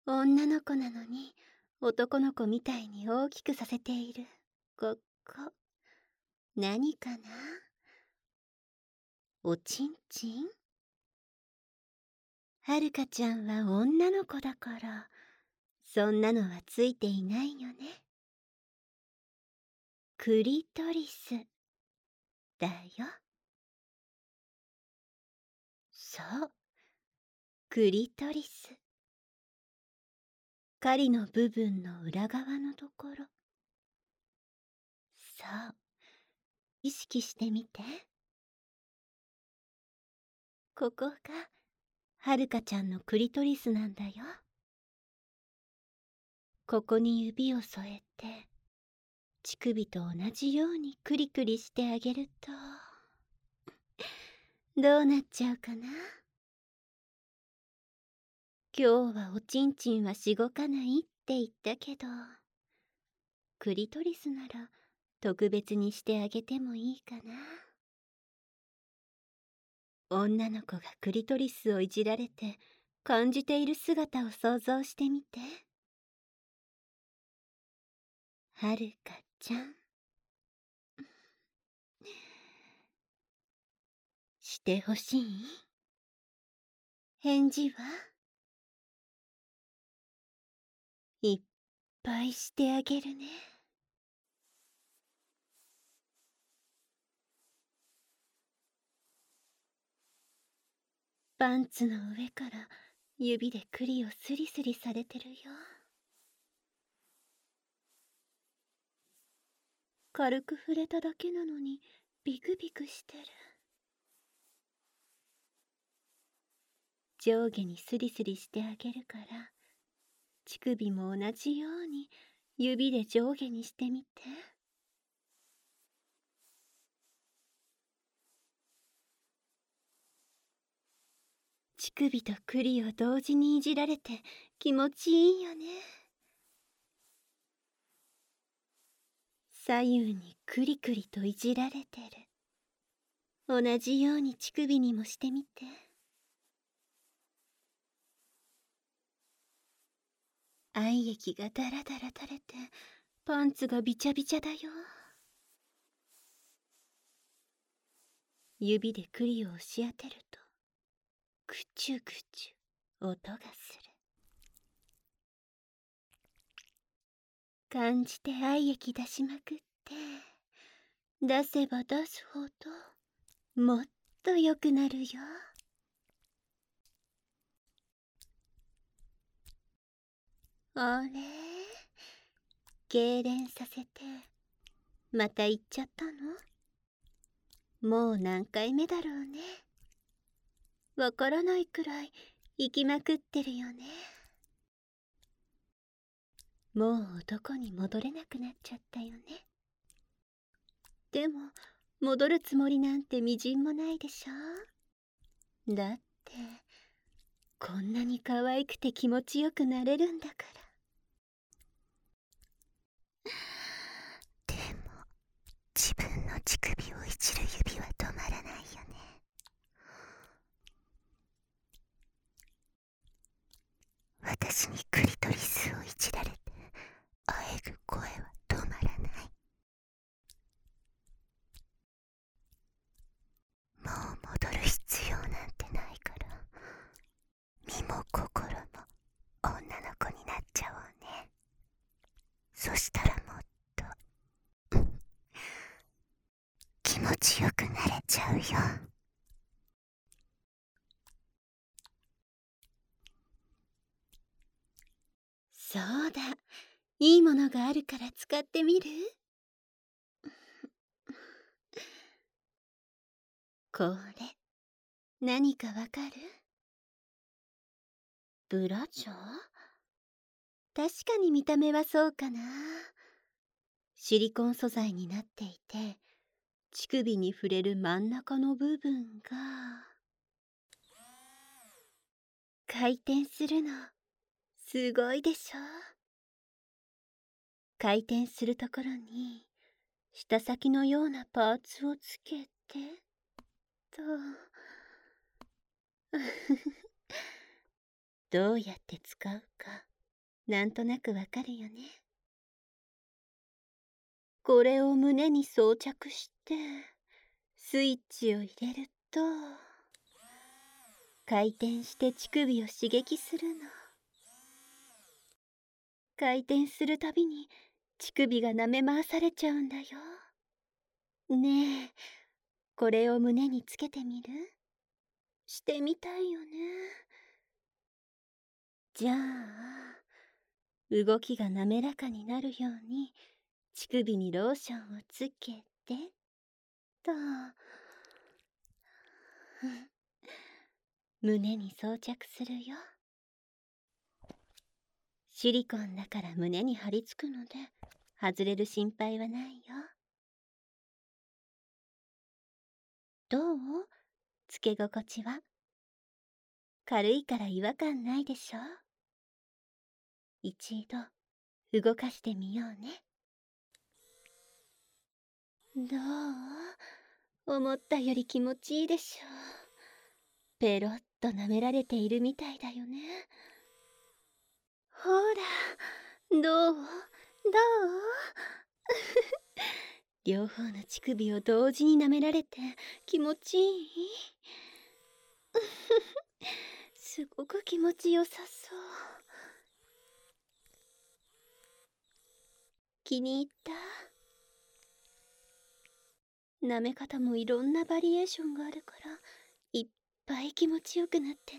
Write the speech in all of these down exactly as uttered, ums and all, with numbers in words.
女の子なのに男の子みたいに大きくさせているここ、何かな？おちんちん？はるかちゃんは女の子だからそんなのはついていないよね。クリトリスだよ。そう、クリトリス。狩りの部分の裏側のところ。そう、意識してみて。ここがはるかちゃんのクリトリスなんだよ。ここに指を添えて乳首と同じようにクリクリしてあげるとどうなっちゃうかな？今日はおちんちんはしごかないって言ったけど、クリトリスなら特別にしてあげてもいいかな。女の子がクリトリスをいじられて感じている姿を想像してみて。はるかちゃん、してほしい？返事はいっぱいしてあげるね。パンツの上から指でクリをスリスリされてるよ。軽く触れただけなのにビクビクしてる。上下にスリスリしてあげるから乳首も同じように指で上下にしてみて。乳首とクリを同時にいじられて気持ちいいよね。左右にクリクリといじられてる。同じように乳首にもしてみて。愛液がダラダラ垂れてパンツがビチャビチャだよ。指でクリを押し当てるとクチュクチュ音がする。感じて愛液出しまくって、出せば出すほどもっと良くなるよ。あれ、痙攣させてまた行っちゃったの？もう何回目だろうね。わからないくらい行きまくってるよね。もう男に戻れなくなっちゃったよね。でも戻るつもりなんてみじんもないでしょ。だってこんなに可愛くて気持ちよくなれるんだから。でも自分の乳首をいじる指は止まらないよね。私にクリトリスをいじられてあえぐ声は止まらない。もう戻る必要なんてないから身も心も女の子になっちゃおうね。そしたらもっと気持ちよくなれちゃうよ。そうだ、いいものがあるから使ってみる？これ何かわかる？ブラジャー？確かに見た目はそうかな。シリコン素材になっていて乳首に触れる真ん中の部分が回転するの。すごいでしょ。回転するところに舌先のようなパーツをつけてとどうやって使うかなんとなくわかるよね。これを胸に装着してスイッチを入れると回転して乳首を刺激するの。回転するたびに乳首が舐め回されちゃうんだよ。ねえ、これを胸につけてみる？してみたいよね。じゃあ動きが滑らかになるように乳首にローションをつけてと胸に装着するよ。シリコンだから胸に貼り付くので外れる心配はないよ。どう？つけ心地は？軽いから違和感ないでしょ？一度動かしてみようね。どう？思ったより気持ちいいでしょ？ペロッと舐められているみたいだよね。ほら、どう？どう？両方の乳首を同時に舐められて気持ちいい？すごく気持ちよさそう。気に入った？舐め方もいろんなバリエーションがあるからいっぱい気持ちよくなってね。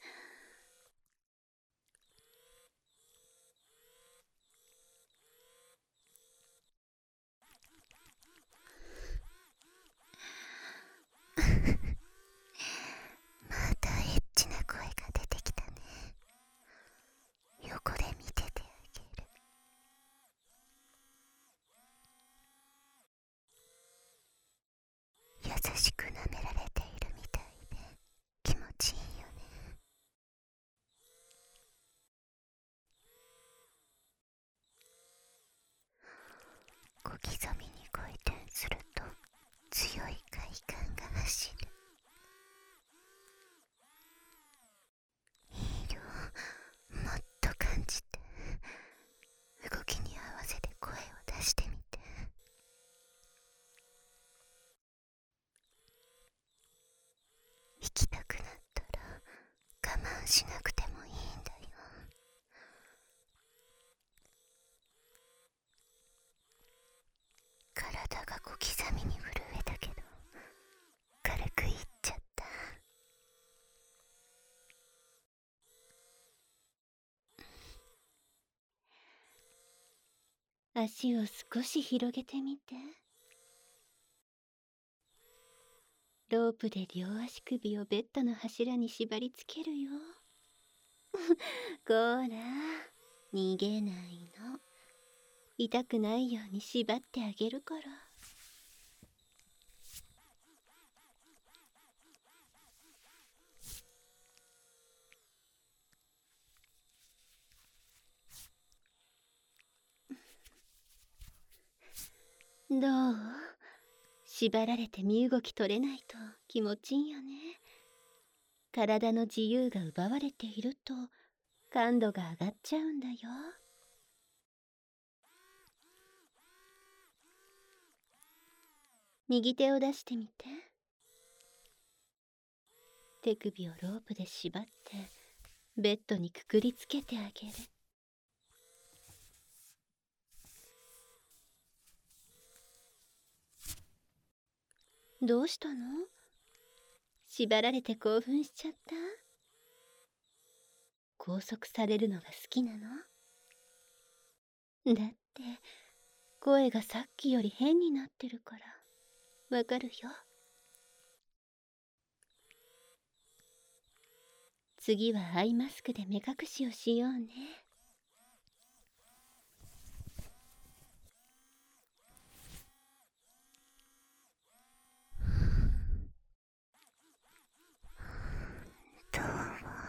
またエッチな声が出てきたね。横で見ててあげる。優しく舐められているみたいで気持ちいいよね。小刻みに回転すると強い快感が走る。いいよ、もっと感じて。動きに合わせて声を出してみて。行きたくなったら我慢しなくてもいいんだよ。体が小刻みに震えたけど軽くいっちゃった。 足を少し広げてみて。ロープで両足首をベッドの柱に縛り付けるよ。こら、逃げないの。痛くないように縛ってあげるから。どう？縛られて身動き取れないと気持ちいいよね。体の自由が奪われていると感度が上がっちゃうんだよ。右手を出してみて。手首をロープで縛ってベッドにくくりつけてあげる。どうしたの？縛られて興奮しちゃった？拘束されるのが好きなの？だって声がさっきより変になってるからわかるよ。次はアイマスクで目隠しをしようね。 どうも。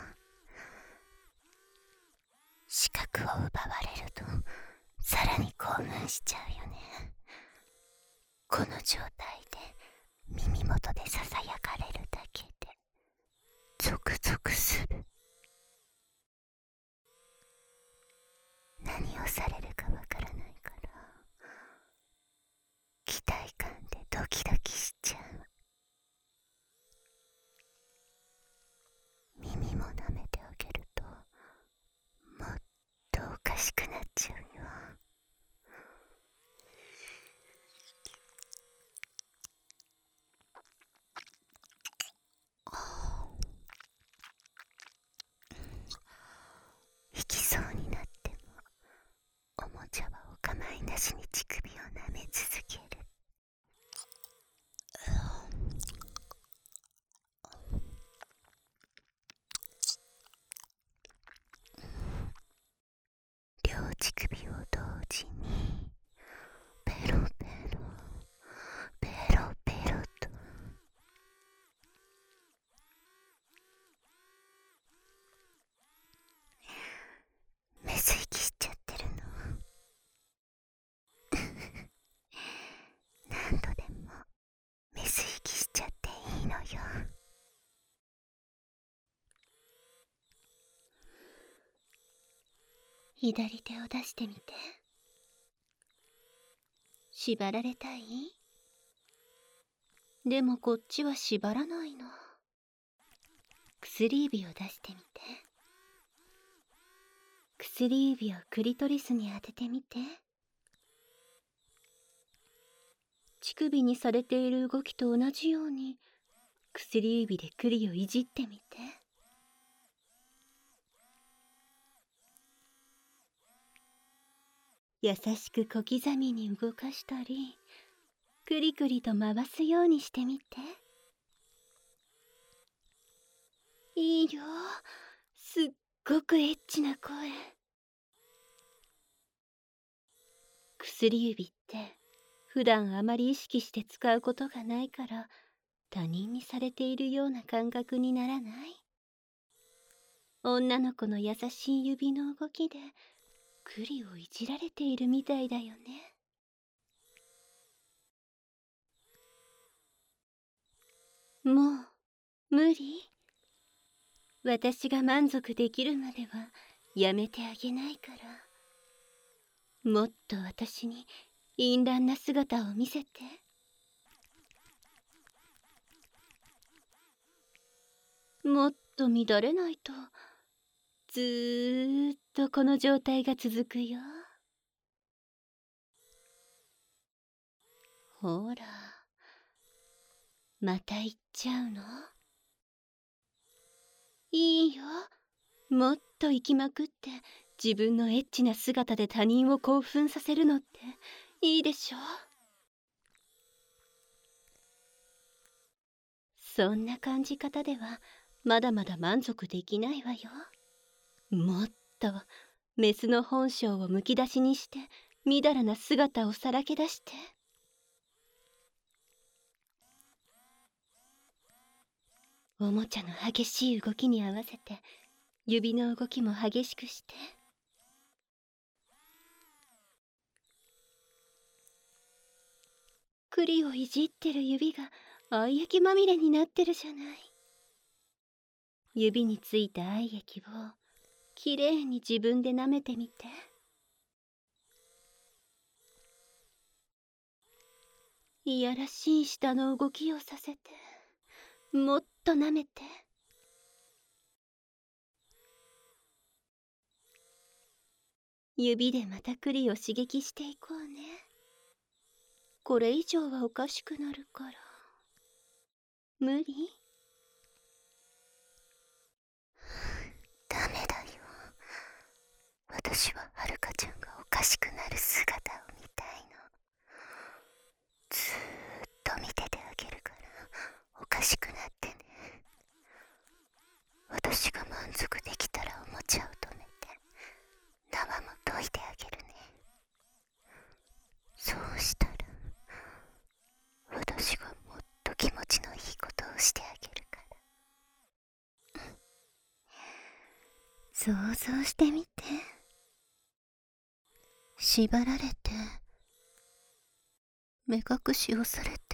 視覚を奪われるとさらに興奮しちゃうよね。この状態で耳元でささやかれるだけでゾクゾクする。 されるかわからないから期待感でドキドキしちゃう。耳も舐めてあげるともっとおかしくなっちゃうよ。引きそうになってもおもちゃはお構いなしに乳首を舐め続ける。両乳首を同時にペロペロペロペロと。メス息しちゃってるの。何度でもメス息しちゃっていいのよ。 左手を出してみて。縛られたい？でもこっちは縛らないの。薬指を出してみて。薬指をクリトリスに当ててみて。乳首にされている動きと同じように薬指でクリをいじってみて。優しく小刻みに動かしたり、クリクリと回すようにしてみて。いいよ、すっごくエッチな声。薬指って普段あまり意識して使うことがないから他人にされているような感覚にならない？女の子の優しい指の動きでクリをいじられているみたいだよね。もう無理？私が満足できるまではやめてあげないから。もっと私に淫乱な姿を見せて。もっと乱れないとずーっとこの状態が続くよ。ほら、また行っちゃうの？いいよ、もっと行きまくって自分のエッチな姿で他人を興奮させるのっていいでしょ？そんな感じ方ではまだまだ満足できないわよ。もっとメスの本性をむき出しにしてみだらな姿をさらけ出して。おもちゃの激しい動きに合わせて指の動きも激しくして。栗をいじってる指が愛液まみれになってるじゃない。指についた愛液をきれいに自分で舐めてみて。いやらしい舌の動きをさせて、もっと舐めて。指でまた栗を刺激していこうね。これ以上はおかしくなるから。無理？ ダメだよ。私ははるかちゃんがおかしくなる姿を見たいの。ずーっと見ててあげるからおかしくなってね。私が満足できたらおもちゃを止めて縄も解いてあげるね。そうしたら私がもっと気持ちのいいことをしてあげるから。想像してみて。縛られて目隠しをされて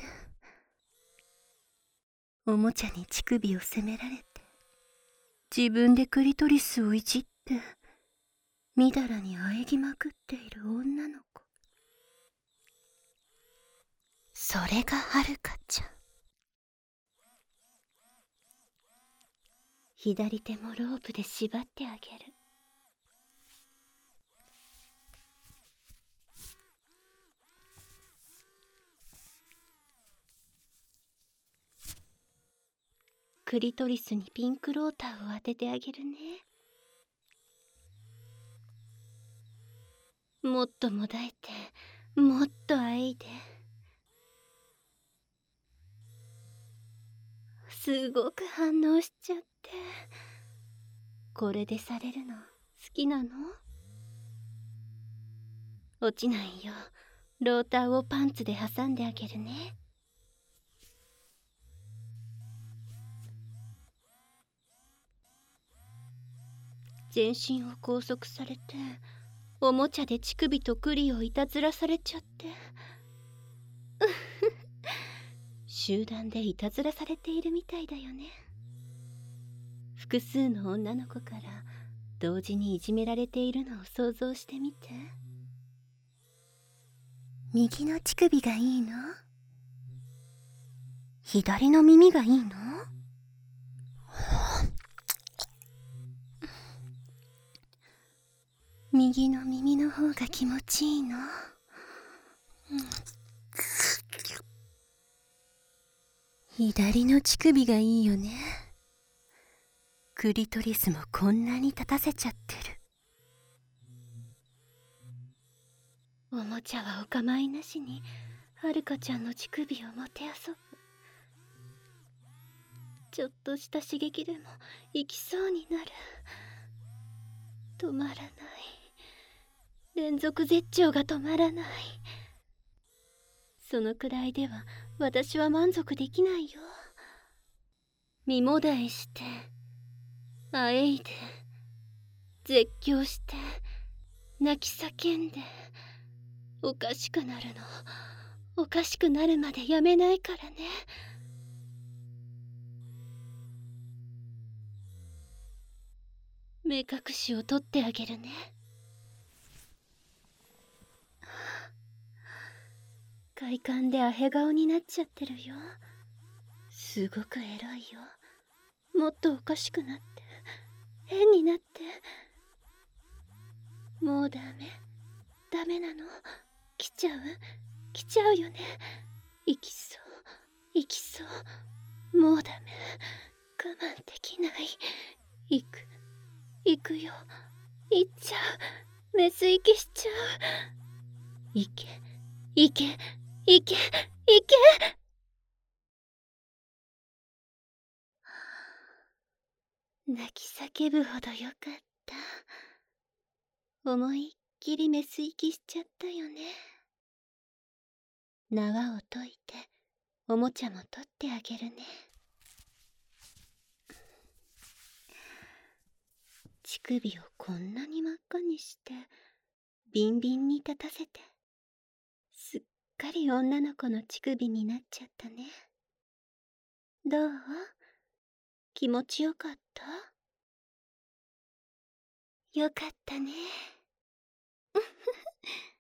おもちゃに乳首を責められて自分でクリトリスをいじってみだらにあえぎまくっている女の子。 それがはるかちゃん。 左手もロープで縛ってあげる。クリトリスにピンクローターを当ててあげるね。もっともだえて、もっとあえいで。すごく反応しちゃって。これでされるの好きなの？落ちないようローターをパンツで挟んであげるね。全身を拘束されて、おもちゃで乳首とクリをいたずらされちゃって。集団でいたずらされているみたいだよね。複数の女の子から同時にいじめられているのを想像してみて。 右の乳首がいいの？左の耳がいいの？右の耳の方が気持ちいいの？左の乳首がいいよね。クリトリスもこんなに立たせちゃってる。 おもちゃはお構いなしにはるかちゃんの乳首をもてあそぶ。ちょっとした刺激でも行きそうになる。止まらない。連続絶頂が止まらない。そのくらいでは私は満足できないよ。身もだえしてあえいで絶叫して泣き叫んで、おかしくなるの。おかしくなるまでやめないからね。目隠しを取ってあげるね。快感でアヘ顔になっちゃってるよ。すごくエロいよ。もっとおかしくなって変になって。もうダメダメなの。来ちゃう来ちゃうよね。行きそう行きそう。もうダメ我慢できない。行く行くよ。行っちゃう。メス息しちゃう。行け行け行け行け。泣き叫ぶほどよかった。思いっきりメス息しちゃったよね。縄を解いておもちゃも取ってあげるね。乳首をこんなに真っ赤にしてビンビンに立たせて、すっかり女の子の乳首になっちゃったね。どう？気持ちよかった？よかったね。